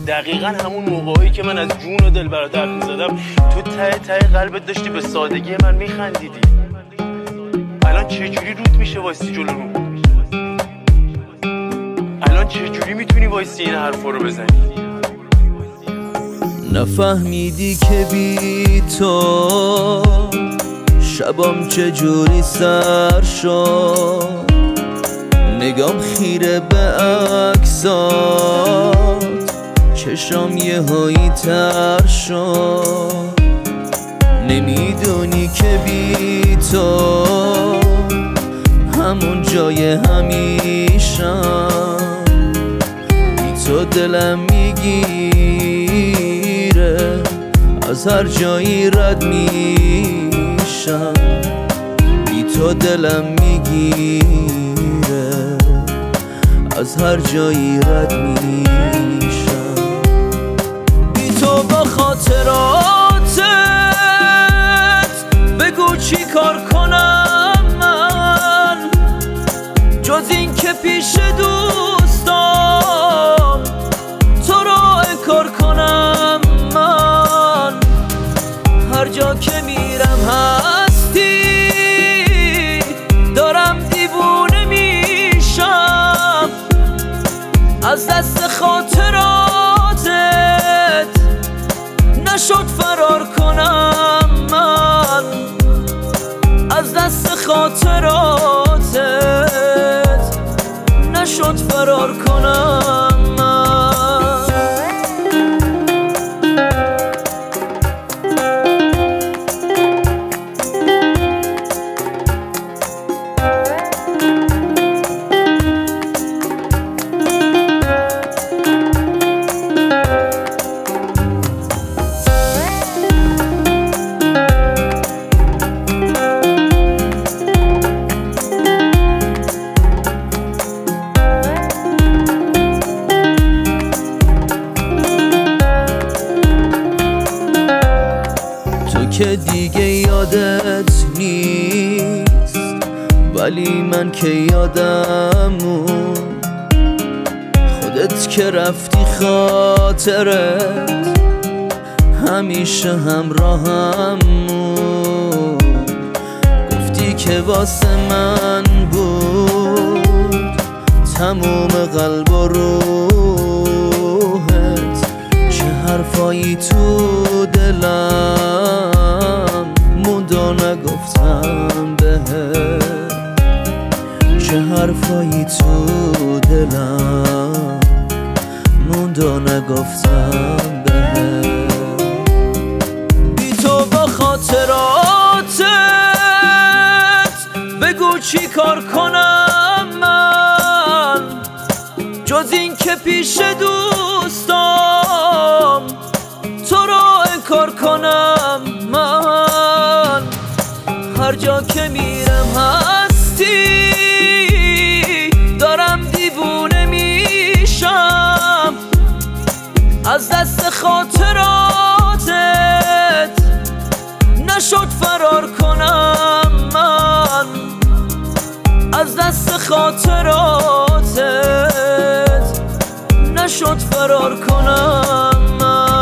دقیقا همون موقعی که من از جون و دل برات حرف می‌زدم تو ته ته قلبت داشتی به سادگی من میخندیدی. الان چجوری روت میشه وایسی جلو رو؟ الان چجوری میتونی وایسی این حرفا رو بزنی؟ نفهمیدی که بی تو شبام چجوری سر شد، نگام خیره به عکسات، چشام یه هایی تر شد. نمیدونی که بی تو همون جای همیشم، بی تو دلم میگیره، از هر جایی رد میشم. بی تو دلم میگیره، از هر جایی رد میشم. بی تو با خاطراتت بگو چی کار کنم من، جز این که پیش دوستام تو رو انکار کنم من. هر جا که میرم هستی، دارم دیوونه میشم، از دست خاطراتت نشد فرار کنم من، از دست خاطراتت نشد فرار کنم من. که دیگه یادت نیست، ولی من که یادم موند. خودت که رفتی خاطرت همیشه همراهم موند. گفتی که واسه من بود تموم قلب و روحت، چه حرفایی تو دلم موند و نگفتم بهت، چه حرفایی تو دلم موند و نگفتم بهت. بی تو با خاطراتت بگو چی کار کنم من، جز این که پیش دوستام تو رو انکار کنم من. هر جا که میرم هستی، دارم دیوونه میشم، از دست خاطراتت نشد فرار کنم من، از دست خاطراتت نشد فرار کنم من.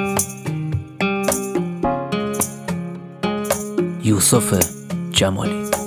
یوسف جمالی.